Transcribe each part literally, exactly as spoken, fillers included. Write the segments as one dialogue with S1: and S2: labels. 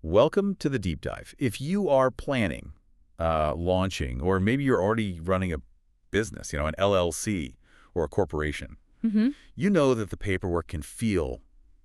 S1: Welcome to the deep dive. If you are planning, uh, launching, or maybe you're already running a business, you know, an L L C or a corporation,
S2: Mm-hmm.
S1: you know that the paperwork can feel,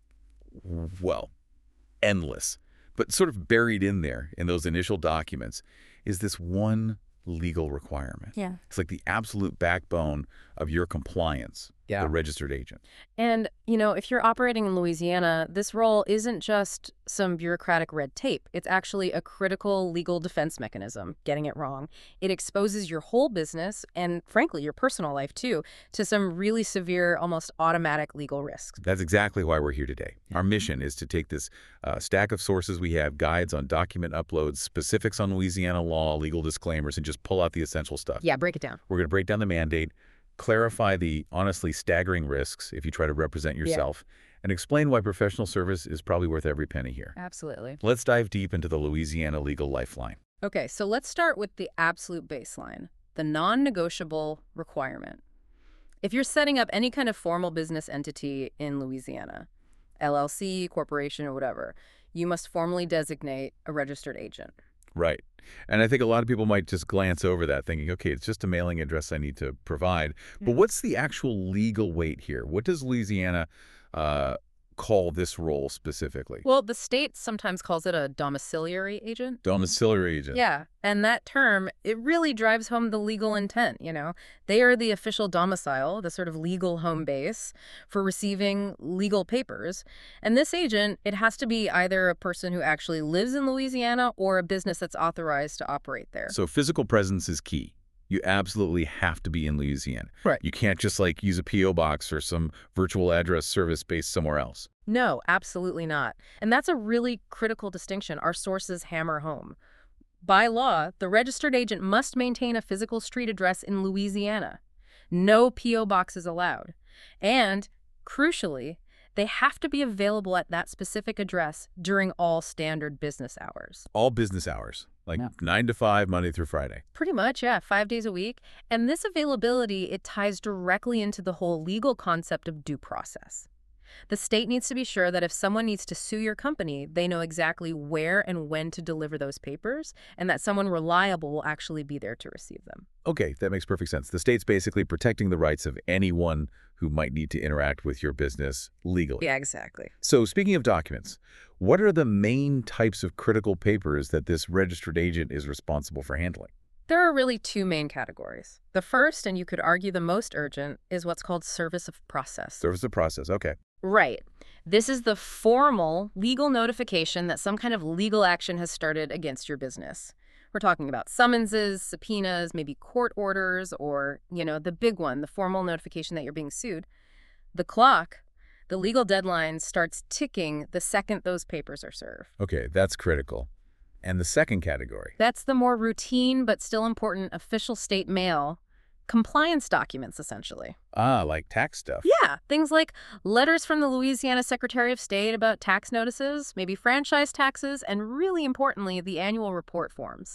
S1: well, endless. But sort of buried in there, in those initial documents, is this one legal requirement.
S2: Yeah.
S1: It's like the absolute backbone of your compliance,
S3: Yeah.
S1: the registered agent.
S2: And, you know, if you're operating in Louisiana, this role isn't just some bureaucratic red tape. It's actually a critical legal defense mechanism. Getting it wrong, it exposes your whole business and, frankly, your personal life, too, to some really severe, almost automatic legal risks.
S1: That's exactly why we're here today. Our mission is to take this uh, stack of sources we have, guides on document uploads, specifics on Louisiana law, legal disclaimers, and just pull out the essential stuff.
S2: Yeah, break it down.
S1: We're going to break down the mandate, clarify the honestly staggering risks if you try to represent yourself, and explain why professional service is probably worth every penny here.
S2: Absolutely.
S1: Let's dive deep into the Louisiana legal lifeline.
S2: Okay, so let's start with the absolute baseline, the non-negotiable requirement. If you're setting up any kind of formal business entity in Louisiana, L L C, corporation, or whatever, you must formally designate a registered agent.
S1: Right. And I think a lot of people might just glance over that thinking, okay, it's just a mailing address I need to provide. But what's the actual legal weight here? What does Louisiana uh, call this role specifically?
S2: Well, the state sometimes calls it a domiciliary agent.
S1: Domiciliary agent.
S2: Yeah, and that term, it really drives home the legal intent, you know. They are the official domicile, the sort of legal home base for receiving legal papers. And this agent, it has to be either a person who actually lives in Louisiana or a business that's authorized to operate there.
S1: So physical presence is key. You absolutely have to be in Louisiana.
S2: Right.
S1: You can't just like use a P O box or some virtual address service based somewhere else.
S2: No, absolutely not. And that's a really critical distinction our sources hammer home. By law, the registered agent must maintain a physical street address in Louisiana. No P O box is allowed. And, crucially, they have to be available at that specific address during all standard business hours.
S1: All business hours, like
S3: Yeah.
S1: nine to five, Monday through Friday.
S2: Pretty much, yeah, five days a week. And this availability, it ties directly into the whole legal concept of due process. The state needs to be sure that if someone needs to sue your company, they know exactly where and when to deliver those papers, and that someone reliable will actually be there to receive them.
S1: Okay, that makes perfect sense. The state's basically protecting the rights of anyone who might need to interact with your business legally.
S2: Yeah, exactly.
S1: So speaking of documents, what are the main types of critical papers that this registered agent is responsible for handling?
S2: There are really two main categories. The first, and you could argue the most urgent, is what's called service of process.
S1: Service of process, okay.
S2: Right. This is the formal legal notification that some kind of legal action has started against your business. We're talking about summonses, subpoenas, maybe court orders, or, you know, the big one, the formal notification that you're being sued. The clock, the legal deadline, starts ticking the second those papers are served.
S1: Okay, that's critical. And the second category?
S2: That's the more routine but still important official state mail, compliance documents, essentially.
S1: Ah, like tax stuff.
S2: Yeah, things like letters from the Louisiana Secretary of State about tax notices, maybe franchise taxes, and really importantly, the annual report forms.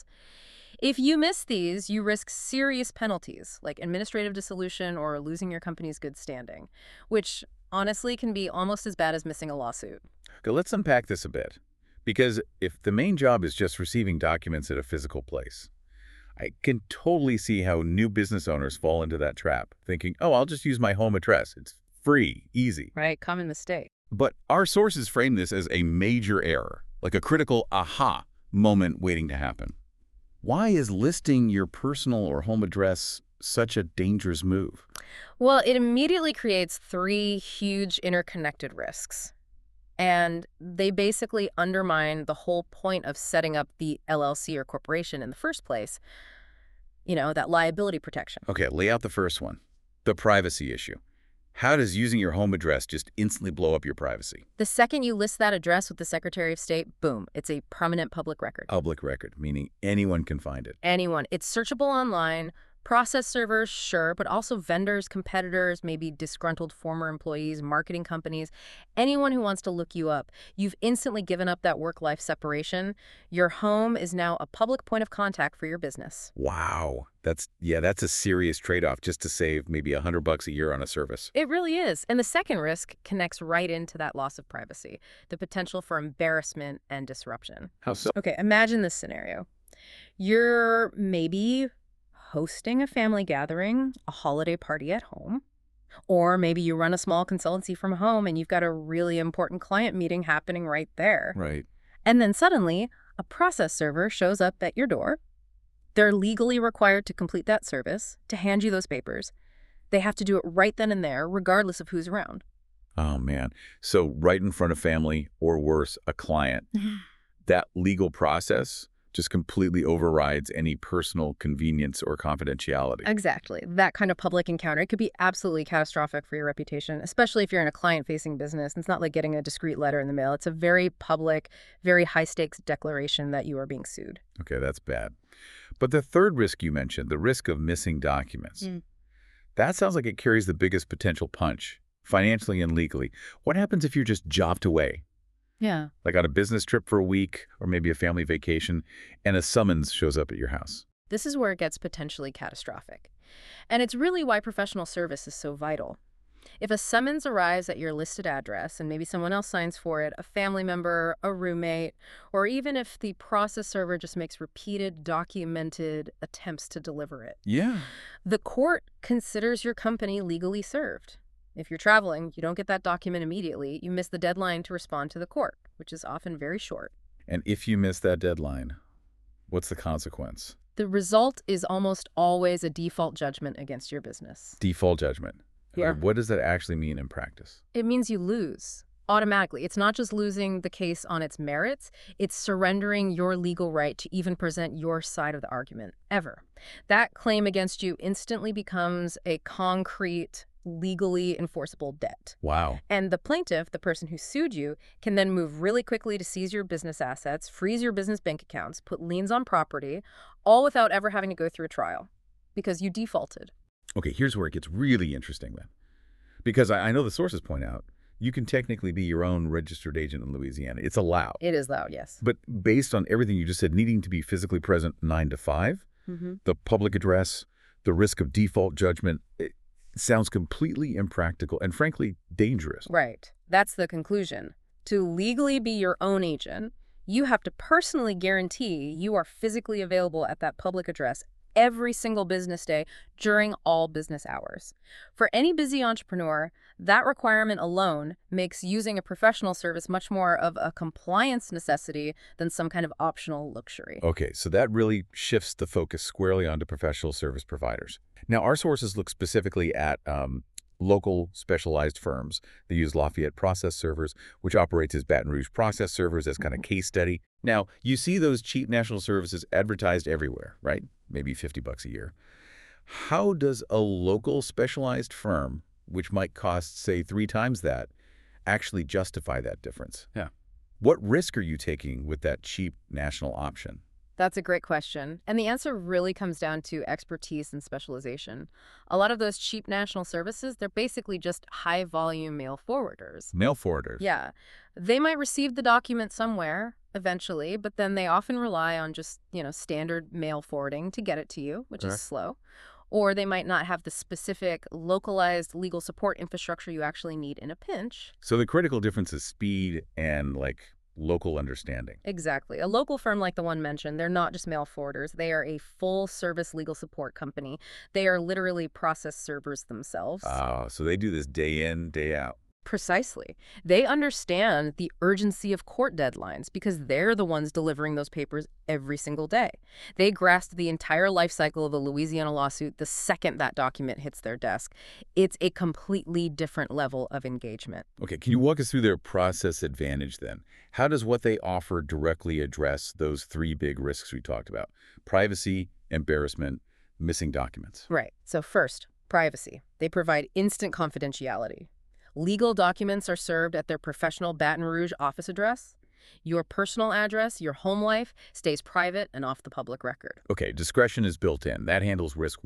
S2: If you miss these, you risk serious penalties, like administrative dissolution or losing your company's good standing, which honestly can be almost as bad as missing a lawsuit.
S1: Okay, let's unpack this a bit. Because if the main job is just receiving documents at a physical place, I can totally see how new business owners fall into that trap, thinking, oh, I'll just use my home address. It's free, easy.
S2: Right, common mistake.
S1: But our sources frame this as a major error, like a critical aha moment waiting to happen. Why is listing your personal or home address such a dangerous move?
S2: Well, it immediately creates three huge interconnected risks. And they basically undermine the whole point of setting up the L L C or corporation in the first place. You know, that liability protection.
S1: Okay, lay out the first one, the privacy issue. How does using your home address just instantly blow up your privacy?
S2: The second you list that address with the Secretary of State, boom, it's a permanent public record.
S1: Public record, meaning anyone can find it.
S2: Anyone. It's searchable online, Process servers, sure, but also vendors, competitors, maybe disgruntled former employees, marketing companies, anyone who wants to look you up. You've instantly given up that work-life separation. Your home is now a public point of contact for your business.
S1: Wow. That's, yeah, that's a serious trade-off just to save maybe a hundred bucks a year on a service.
S2: It really is. And the second risk connects right into that loss of privacy, the potential for embarrassment and disruption.
S1: How so?
S2: Okay, imagine this scenario. You're maybe hosting a family gathering, a holiday party at home, or maybe you run a small consultancy from home and you've got a really important client meeting happening right there.
S1: Right.
S2: And then suddenly, a process server shows up at your door. They're legally required to complete that service, to hand you those papers. They have to do it right then and there, regardless of who's around.
S1: Oh, man. So right in front of family, or worse, a client, that legal process just completely overrides any personal convenience or confidentiality.
S2: Exactly. That kind of public encounter, it could be absolutely catastrophic for your reputation, especially if you're in a client-facing business. It's not like getting a discreet letter in the mail. It's a very public, very high-stakes declaration that you are being sued.
S1: Okay, that's bad. But the third risk you mentioned, the risk of missing documents,
S2: Mm.
S1: that sounds like it carries the biggest potential punch, financially and legally. What happens if you're just jobbed away?
S2: Yeah.
S1: Like on a business trip for a week or maybe a family vacation, and a summons shows up at your house.
S2: This is where it gets potentially catastrophic. And it's really why professional service is so vital. If a summons arrives at your listed address and maybe someone else signs for it, a family member, a roommate, or even if the process server just makes repeated documented attempts to deliver it,
S1: Yeah.
S2: the court considers your company legally served. If you're traveling, you don't get that document immediately. You miss the deadline to respond to the court, which is often very short.
S1: And if you miss that deadline, what's the consequence?
S2: The result is almost always a default judgment against your business.
S1: Default judgment.
S2: Yeah.
S1: What does that actually mean in practice?
S2: It means you lose automatically. It's not just losing the case on its merits, it's surrendering your legal right to even present your side of the argument, ever. That claim against you instantly becomes a concrete, legally enforceable debt.
S1: Wow.
S2: And the plaintiff, the person who sued you, can then move really quickly to seize your business assets, freeze your business bank accounts, put liens on property, all without ever having to go through a trial because you defaulted.
S1: Okay, here's where it gets really interesting then. Because I, I know the sources point out, you can technically be your own registered agent in Louisiana. It's allowed.
S2: It is loud, yes.
S1: But based on everything you just said, needing to be physically present nine to five,
S2: Mm-hmm.
S1: the public address, the risk of default judgment, it sounds completely impractical and frankly dangerous.
S2: Right. That's the conclusion. To legally be your own agent, you have to personally guarantee you are physically available at that public address every single business day during all business hours. For any busy entrepreneur, that requirement alone makes using a professional service much more of a compliance necessity than some kind of optional luxury.
S1: Okay, so that really shifts the focus squarely onto professional service providers. Now, our sources look specifically at um, local specialized firms. They use Lafayette Process Servers, which operates as Baton Rouge Process Servers as kind of case study. Now, you see those cheap national services advertised everywhere, right? Maybe fifty bucks a year. How does a local specialized firm, which might cost, say, three times that, actually justify that difference?
S3: Yeah.
S1: What risk are you taking with that cheap national option?
S2: That's a great question. And the answer really comes down to expertise and specialization. A lot of those cheap national services, they're basically just high-volume mail forwarders.
S1: Mail forwarders.
S2: Yeah. They might receive the document somewhere eventually, but then they often rely on just, you know, standard mail forwarding to get it to you, which
S1: Okay.
S2: is slow. Or they might not have the specific localized legal support infrastructure you actually need in a pinch.
S1: So the critical difference is speed and, like, local understanding.
S2: Exactly. A local firm like the one mentioned, they're not just mail forwarders. They are a full-service legal support company. They are literally process servers themselves.
S1: Oh, so they do this day in, day out.
S2: Precisely. They understand the urgency of court deadlines because they're the ones delivering those papers every single day. They grasp the entire life cycle of a Louisiana lawsuit the second that document hits their desk. It's a completely different level of engagement.
S1: Okay, can you walk us through their process advantage then? How does what they offer directly address those three big risks we talked about? Privacy, embarrassment, missing documents.
S2: Right. So first, privacy. They provide instant confidentiality. Legal documents are served at their professional Baton Rouge office address. Your personal address, your home life, stays private and off the public record.
S1: Okay, discretion is built in. That handles risk one.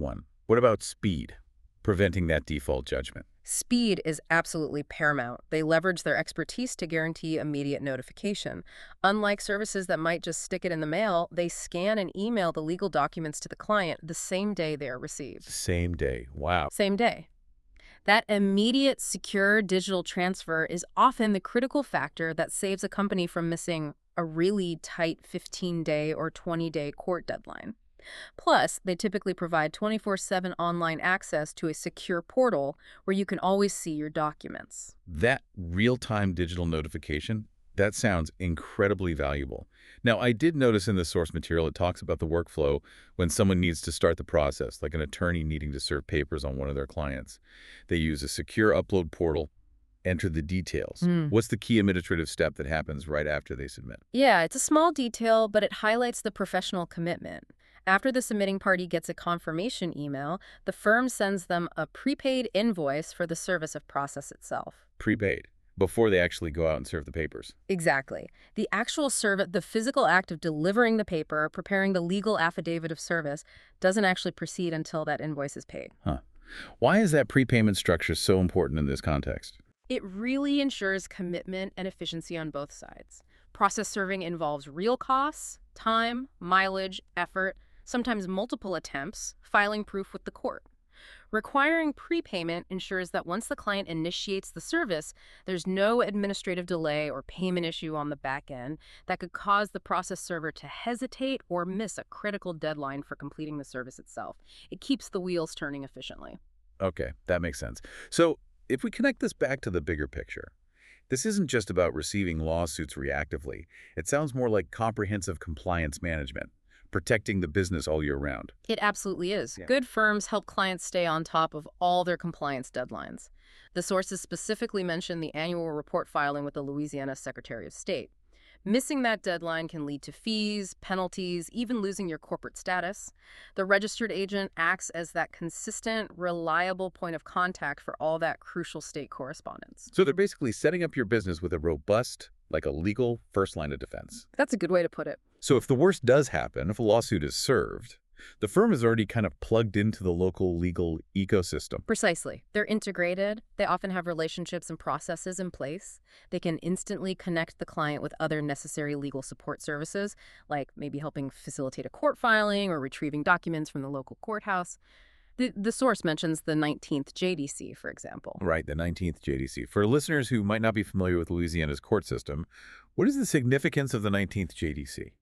S1: What about speed, preventing that default judgment?
S2: Speed is absolutely paramount. They leverage their expertise to guarantee immediate notification. Unlike services that might just stick it in the mail, they scan and email the legal documents to the client the same day they are received.
S1: Same day. Wow.
S2: Same day. That immediate, secure digital transfer is often the critical factor that saves a company from missing a really tight fifteen-day or twenty-day court deadline. Plus, they typically provide twenty-four seven online access to a secure portal where you can always see your documents.
S1: That real-time digital notification, that sounds incredibly valuable. Now, I did notice in the source material it talks about the workflow when someone needs to start the process, like an attorney needing to serve papers on one of their clients. They use a secure upload portal, enter the details.
S2: Mm.
S1: What's the key administrative step that happens right after they submit?
S2: Yeah, it's a small detail, but it highlights the professional commitment. After the submitting party gets a confirmation email, the firm sends them a prepaid invoice for the service of process itself.
S1: Prepaid, before they actually go out and serve the papers.
S2: Exactly. The actual service, the physical act of delivering the paper, preparing the legal affidavit of service, doesn't actually proceed until that invoice is paid.
S1: Huh. Why is that prepayment structure so important in this context?
S2: It really ensures commitment and efficiency on both sides. Process serving involves real costs, time, mileage, effort, sometimes multiple attempts, filing proof with the court. Requiring prepayment ensures that once the client initiates the service, there's no administrative delay or payment issue on the back end that could cause the process server to hesitate or miss a critical deadline for completing the service itself. It keeps the wheels turning efficiently.
S1: Okay, that makes sense. So if we connect this back to the bigger picture, this isn't just about receiving lawsuits reactively. It sounds more like comprehensive compliance management, protecting the business all year round.
S2: It absolutely is.
S1: Yeah.
S2: Good firms help clients stay on top of all their compliance deadlines. The sources specifically mention the annual report filing with the Louisiana Secretary of State. Missing that deadline can lead to fees, penalties, even losing your corporate status. The registered agent acts as that consistent, reliable point of contact for all that crucial state correspondence.
S1: So they're basically setting up your business with a robust, like a legal first line of defense.
S2: That's a good way to put it.
S1: So if the worst does happen, if a lawsuit is served, the firm is already kind of plugged into the local legal ecosystem.
S2: Precisely. They're integrated. They often have relationships and processes in place. They can instantly connect the client with other necessary legal support services, like maybe helping facilitate a court filing or retrieving documents from the local courthouse. The, the source mentions the nineteenth J D C, for example.
S1: Right, the nineteenth J D C. For listeners who might not be familiar with Louisiana's court system, what is the significance of the nineteenth J D C?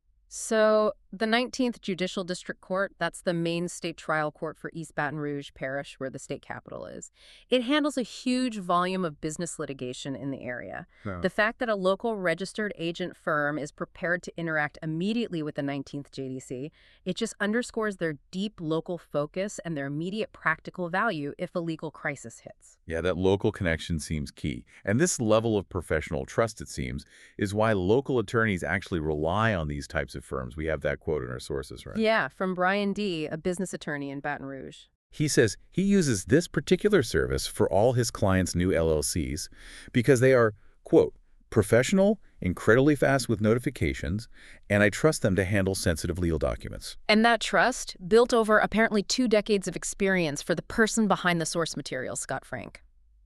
S2: So the nineteenth Judicial District Court, that's the main state trial court for East Baton Rouge Parish, where the state capital is. It handles a huge volume of business litigation in the area.
S1: No.
S2: The fact that a local registered agent firm is prepared to interact immediately with the nineteenth J D C, it just underscores their deep local focus and their immediate practical value if a legal crisis hits.
S1: Yeah, that local connection seems key. And this level of professional trust, it seems, is why local attorneys actually rely on these types of firms. We have that quote in our sources, right?
S2: Yeah, from Brian D., a business attorney in Baton Rouge.
S1: He says he uses this particular service for all his clients' new L L Cs because they are, quote, professional, incredibly fast with notifications, and I trust them to handle sensitive legal documents.
S2: And that trust, built over apparently two decades of experience for the person behind the source material, Scott Frank.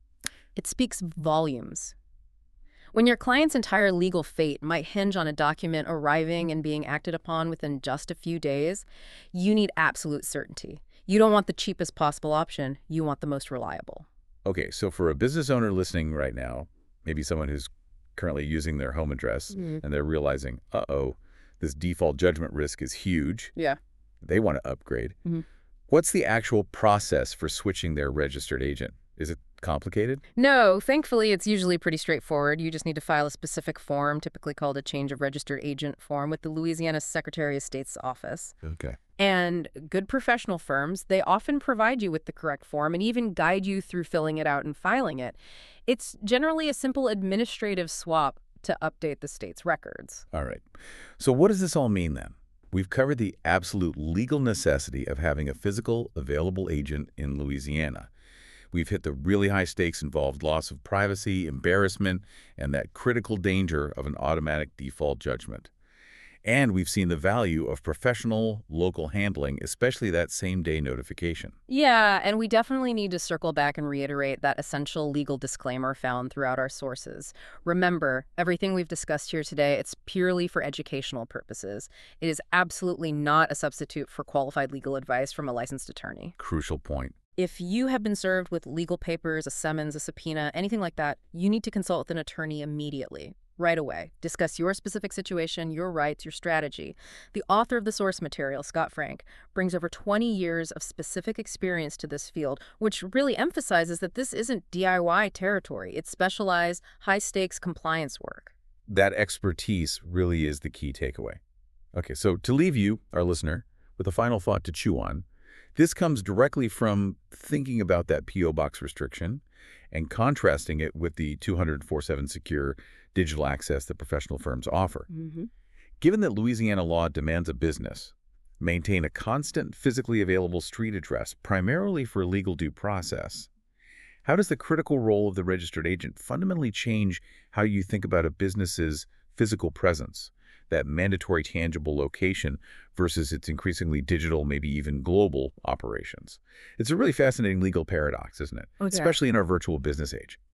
S2: It speaks volumes. When your client's entire legal fate might hinge on a document arriving and being acted upon within just a few days, you need absolute certainty. You don't want the cheapest possible option. You want the most reliable.
S1: Okay, so for a business owner listening right now, maybe someone who's currently using their home address,
S2: Mm.
S1: and they're realizing, uh-oh, this default judgment risk is huge.
S2: Yeah.
S1: They want to upgrade.
S2: Mhm.
S1: What's the actual process for switching their registered agent? Is it complicated?
S2: No, thankfully, it's usually pretty straightforward. You just need to file a specific form, typically called a change of registered agent form, with the Louisiana Secretary of State's office.
S1: Okay.
S2: And good professional firms, they often provide you with the correct form and even guide you through filling it out and filing it. It's generally a simple administrative swap to update the state's records.
S1: All right. So what does this all mean then? We've covered the absolute legal necessity of having a physical, available agent in Louisiana. We've hit the really high stakes involved loss of privacy, embarrassment, and that critical danger of an automatic default judgment. And we've seen the value of professional local handling, especially that same-day notification.
S2: Yeah, and we definitely need to circle back and reiterate that essential legal disclaimer found throughout our sources. Remember, everything we've discussed here today, it's purely for educational purposes. It is absolutely not a substitute for qualified legal advice from a licensed attorney.
S1: Crucial point.
S2: If you have been served with legal papers, a summons, a subpoena, anything like that, you need to consult with an attorney immediately, right away. Discuss your specific situation, your rights, your strategy. The author of the source material, Scott Frank, brings over twenty years of specific experience to this field, which really emphasizes that this isn't D I Y territory. It's specialized, high-stakes compliance work.
S1: That expertise really is the key takeaway. Okay, so to leave you, our listener, with a final thought to chew on, this comes directly from thinking about that P O box restriction and contrasting it with the two hundred four seven secure digital access that professional firms offer.
S2: Mm-hmm.
S1: Given that Louisiana law demands a business maintain a constant physically available street address primarily for legal due process, how does the critical role of the registered agent fundamentally change how you think about a business's physical presence, that mandatory tangible location versus its increasingly digital, maybe even global operations? It's a really fascinating legal paradox, isn't it?
S2: Okay.
S1: Especially in our virtual business age.